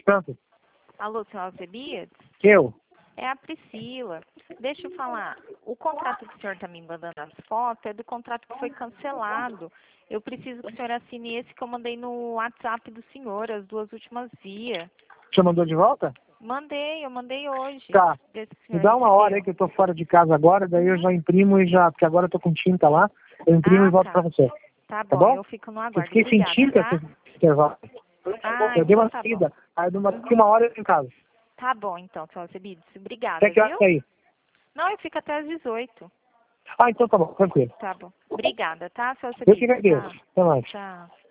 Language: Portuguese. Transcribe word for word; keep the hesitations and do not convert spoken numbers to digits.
Pronto. Alô, senhor Alcebiades? Eu? É a Priscila. Deixa eu falar. O contrato que o senhor está me mandando as fotos é do contrato que foi cancelado. Eu preciso que o senhor assine esse que eu mandei no WhatsApp do senhor, as duas últimas vias. Você mandou de volta? Mandei, eu mandei hoje. Tá. Vê se o Me senhor dá uma hora aí recebeu. que eu tô fora de casa agora, daí eu já imprimo e já... Porque agora eu tô com tinta lá. Eu imprimo e Ah, volto tá. pra você. Tá Tá bom, bom? eu fico no Eu aguardo. fiquei sem Obrigada, tinta tá? esse intervalo. Ah, Eu dei então uma tá bom. saída. Aí daqui uma, daqui uma hora eu tô em casa. Tá bom, então, senhor Alcebiades. Até Obrigada, que hora viu? tá aí? Não, eu fico até às dezoito. Ah, então tá bom. Tranquilo. Tá bom. Obrigada, tá, senhor Eu que Alcebiades? agradeço. Tá. Até mais. Tchau.